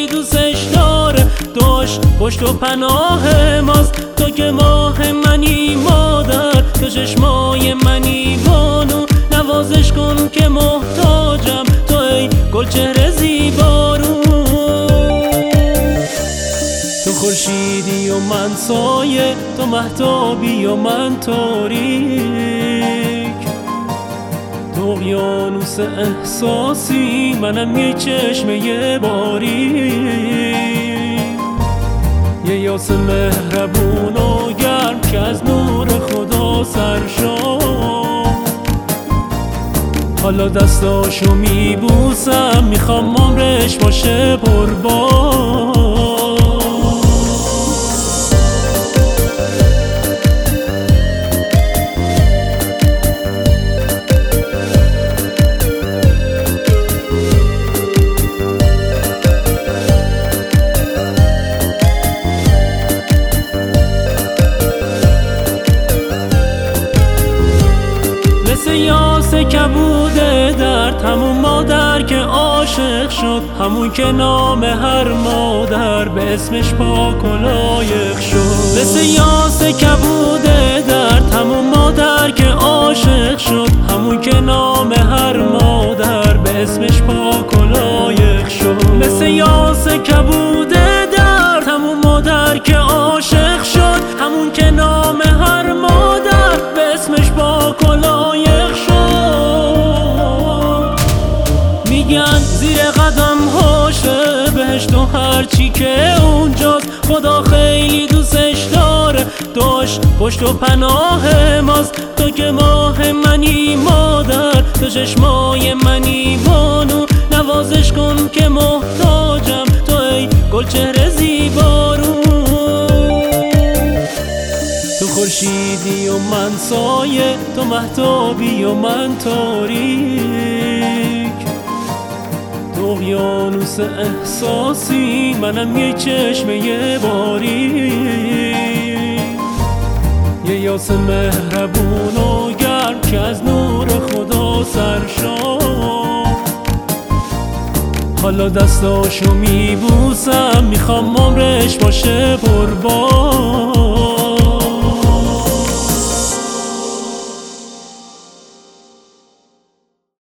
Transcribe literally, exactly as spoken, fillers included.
خیلی دوستش داره، داشت پشت و پناه ماست. تو که ماه منی مادر، تو چشمای منی بانو، نوازش کن که محتاجم، تو ای گل چهره زیبارو. تو خورشیدی و من سایه، تو مهتابی و من تاریک، تو اقیانوس احساسی، منم یه چشمه باریک، یه یاس مهربون و گرم که از نور خدا سرشار. حالا دستاشو میبوسم، میخوام عمرش باشه پربار. یاس کبوده درد، همون مادر که عاشق شد، همون که نام هر مادر به اسمش پاک و لایق شد. مثل یاس کبوده درد، همون مادر که عاشق شد، همون که نام هر مادر به اسمش پاک و لایق شد. مثل یاس کبوده درد، همون مادر که عاشق شد، همون که نام هر مادر به اسمش پاک و لایق شد. میگن زیر قدم هاشه بهشت و هرچی که اونجاست، خدا خیلی دوستش داره، داشت پشت و پناه ماست. تو که ماه منی مادر، تو چشمای منی بانو، نوازش کن که محتاجم، تو ای گل چهره زیبارو. تو خورشیدی و من سایه، تو مهتابی و من تاریک، تو اقیانوس احساسی، منم یه چشمه باریک، یه یاس مهربون و گرم که از نور خدا سرشار. حالا دستاشو میبوسم، میخوام عمرش باشه پربار.